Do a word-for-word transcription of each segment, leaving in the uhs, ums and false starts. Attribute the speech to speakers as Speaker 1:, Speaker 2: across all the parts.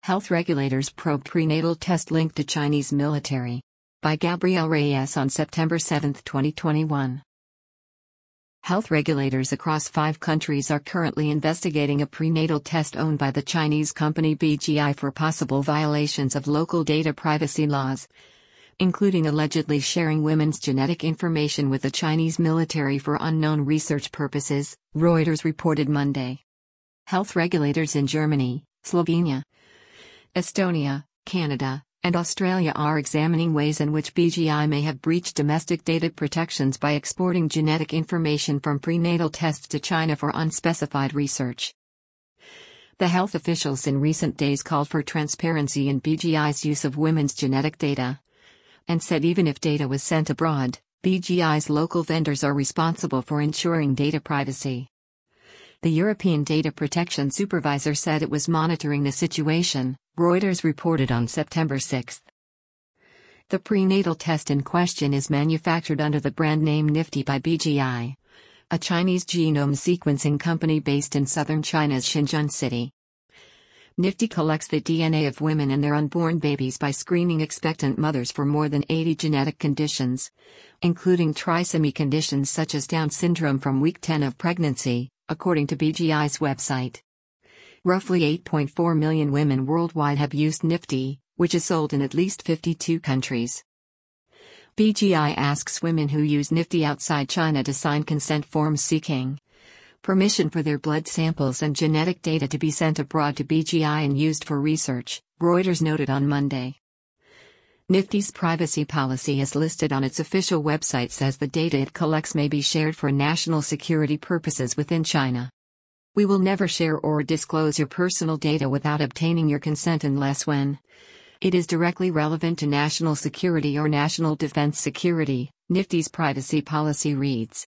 Speaker 1: Health regulators probe prenatal test linked to Chinese military. By Gabrielle Reyes on September seventh, twenty twenty-one. Health regulators across five countries are currently investigating a prenatal test owned by the Chinese company B G I for possible violations of local data privacy laws, including allegedly sharing women's genetic information with the Chinese military for unknown research purposes, Reuters reported Monday. Health regulators in Germany, Slovenia, Estonia, Canada, and Australia are examining ways in which B G I may have breached domestic data protections by exporting genetic information from prenatal tests to China for unspecified research. The health officials in recent days called for transparency in B G I's use of women's genetic data, and said even if data was sent abroad, B G I's local vendors are responsible for ensuring data privacy. The European Data Protection Supervisor said it was monitoring the situation, Reuters reported on September sixth. The prenatal test in question is manufactured under the brand name Nifty by B G I, a Chinese genome sequencing company based in southern China's Shenzhen city. Nifty collects the D N A of women and their unborn babies by screening expectant mothers for more than eighty genetic conditions, including trisomy conditions such as Down syndrome from week ten of pregnancy, according to B G I's website. Roughly eight point four million women worldwide have used Nifty, which is sold in at least fifty-two countries. B G I asks women who use Nifty outside China to sign consent forms seeking permission for their blood samples and genetic data to be sent abroad to B G I and used for research, Reuters noted on Monday. Nifty's privacy policy as listed on its official website says the data it collects may be shared for national security purposes within China. We will never share or disclose your personal data without obtaining your consent unless when it is directly relevant to national security or national defense security, Nifty's privacy policy reads.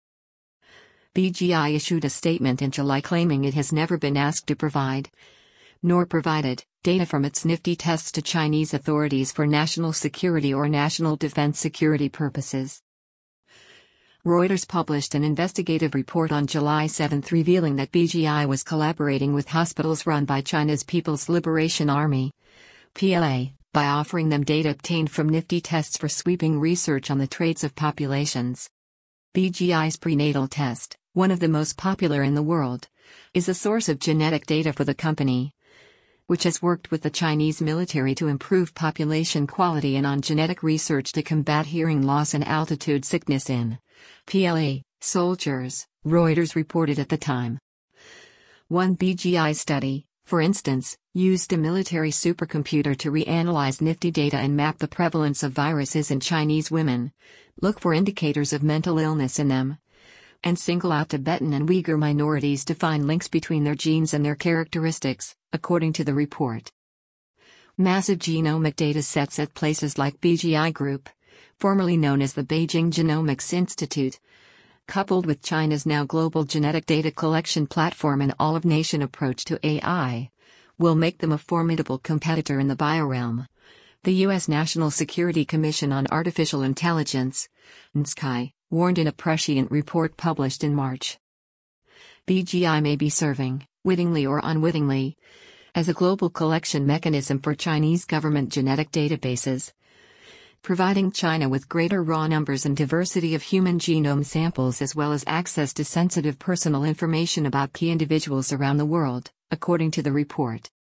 Speaker 1: B G I issued a statement in July claiming it has never been asked to provide, nor provided, data from its Nifty tests to Chinese authorities for national security or national defense security purposes. Reuters published an investigative report on July seventh revealing that B G I was collaborating with hospitals run by China's People's Liberation Army, P L A, by offering them data obtained from Nifty tests for sweeping research on the traits of populations. B G I's prenatal test, one of the most popular in the world, is a source of genetic data for the company, which has worked with the Chinese military to improve population quality and on genetic research to combat hearing loss and altitude sickness in P L A soldiers, Reuters reported at the time. One B G I study, for instance, used a military supercomputer to reanalyze Nifty data and map the prevalence of viruses in Chinese women, look for indicators of mental illness in them, and single out Tibetan and Uyghur minorities to find links between their genes and their characteristics, according to the report. Massive genomic data sets at places like B G I Group, formerly known as the Beijing Genomics Institute, coupled with China's now global genetic data collection platform and all-of-nation approach to A I, will make them a formidable competitor in the biorealm, the U S National Security Commission on Artificial Intelligence, N S C I, warned in a prescient report published in March. B G I may be serving, wittingly or unwittingly, as a global collection mechanism for Chinese government genetic databases, providing China with greater raw numbers and diversity of human genome samples as well as access to sensitive personal information about key individuals around the world, according to the report.